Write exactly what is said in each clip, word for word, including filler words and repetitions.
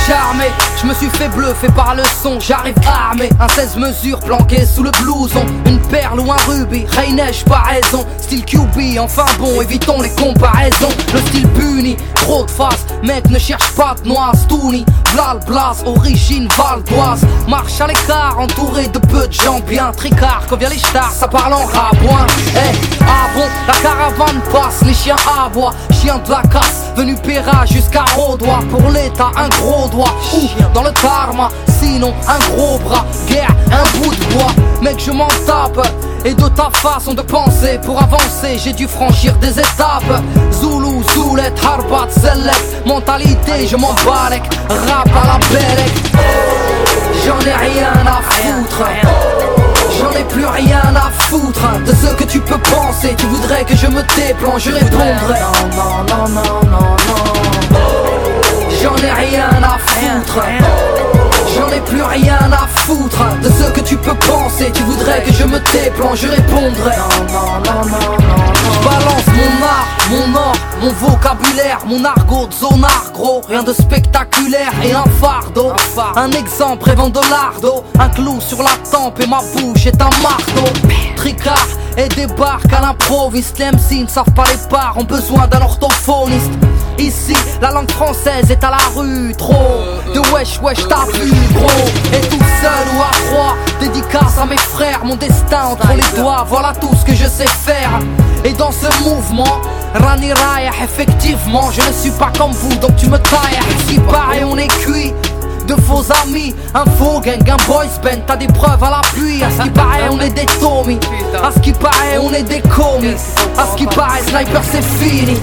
charmé, je me suis fait bluffer par le son. J'arrive armé, un seize mesures planqué sous le blouson. Une perle ou un rubis, Raineige pas raison. Style Q B, enfin bon, évitons les comparaisons. Le style puni, trop de face, mec ne cherche pas de noix. Stoonie, Blal Blas, origine valdoise. Marche à l'écart, entouré de peu de gens bien tricard. Quand vient les stars, ça parle en rabouin. Eh, hey, ah bon, la caravane passe, les chiens aboient. Chien de la casse, venu Péra jusqu'à Rodois. Pour l'état, un gros doigt, ou dans le karma. Sinon, un gros bras, guerre, un bout de bois. Mec, je m'en tape, et de ta façon de penser. Pour avancer, j'ai dû franchir des étapes. Zoulou, Zoulette, Harbat, Select. Mentalité, je m'en balèque, rap à la bellec. J'en ai rien à foutre, j'en ai plus rien à foutre de ce que tu peux penser. Tu voudrais que je me déplante, je répondrais non, non, non, non, non, non. J'en ai rien à foutre, j'en ai plus rien à foutre de ce que tu peux penser. Tu voudrais que je me déplante, je répondrais non, non, non, non, non. Je balance mon art, mon or, mon vocabulaire, mon argot de zonard gros. Rien de spectaculaire et un fardeau. Un exemple rêvant de l'ardo. Un clou sur la tempe et ma bouche est un marteau. Tricard et débarque à l'improviste. Les M C ne savent pas les parts, ont besoin d'un orthophoniste. Ici, la langue française est à la rue. Trop de wesh wesh t'as vu gros. Et tout seul ou à trois, dédicace à mes frères. Mon destin entre les doigts, voilà tout ce que je sais faire. Et dans ce mouvement, Rani Raya, effectivement, je ne suis pas comme vous, donc tu me tailles. Si pareil on est cuit de faux amis, un faux gang, un boys band, t'as des preuves à l'appui. À ce qui paraît on est des Tommy, à ce qui paraît on est des commis, à ce qui paraît sniper c'est fini.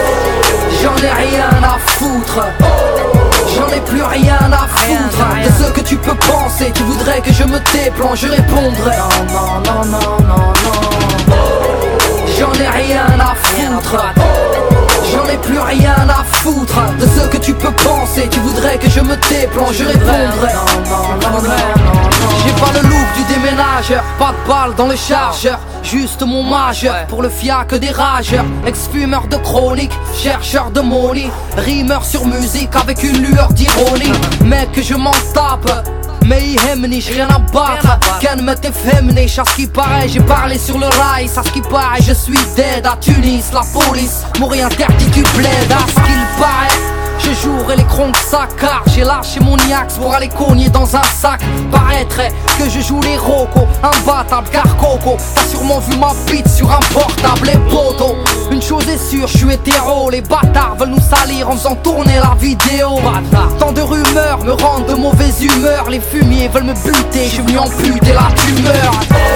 J'en ai rien à foutre, j'en ai plus rien à foutre de ce que tu peux penser. Tu voudrais que je me déplante, je répondrais non, non, non, non, non, non. J'en ai rien à foutre, j'en ai plus rien à foutre de ce que tu peux penser. Tu voudrais que je me déplante, je répondrais non, non, non, non, non. J'ai pas le look du déménageur, pas de balle dans le chargeur. Juste mon majeur, pour le fiac des rageurs. Ex-fumeur de chronique, chercheur de money. Rimeur sur musique avec une lueur d'ironie. Mec que je m'en tape, mais يهمني j'ai rien à battre. Ken me t'effemni, à ce qui paraît j'ai parlé sur le rail. À ce qui paraît je suis dead à Tunis. La police mourir interdit du bled. À ce qu'il paraît je jouerai les crons de sa car j'ai lâché mon Iax pour aller cogner dans un sac. Paraîtrait que je joue les rocos, imbattable car coco. T'as sûrement vu ma bite sur un portable et poteau. Une chose est sûre, je suis hétéro. Les bâtards veulent nous salir en faisant tourner la vidéo. Tant de rumeurs me rendent de mauvaise humeur. Les fumiers veulent me buter, je suis venu amputer la tumeur.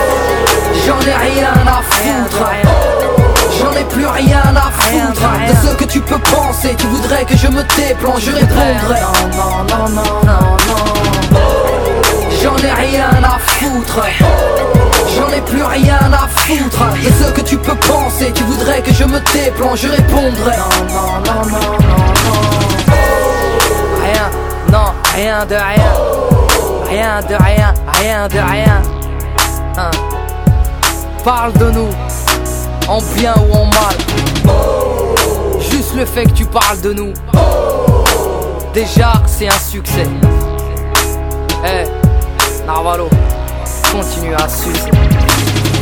J'en ai rien à foutre, j'en ai plus rien à foutre de ce que tu peux penser. Tu voudrais que je me déplante, je répondrais non, non, non, non, non, non. J'en ai rien à foutre, j'en ai plus rien à foutre de ce que tu peux penser. Tu voudrais que je me déplante, je répondrais non, non, non, non, non, non. Rien, non, rien de rien, rien de rien, rien de rien, hein. Parle de nous, en bien ou en mal. Juste le fait que tu parles de nous, déjà c'est un succès. Eh, hey, Narvalo, continue à sucer.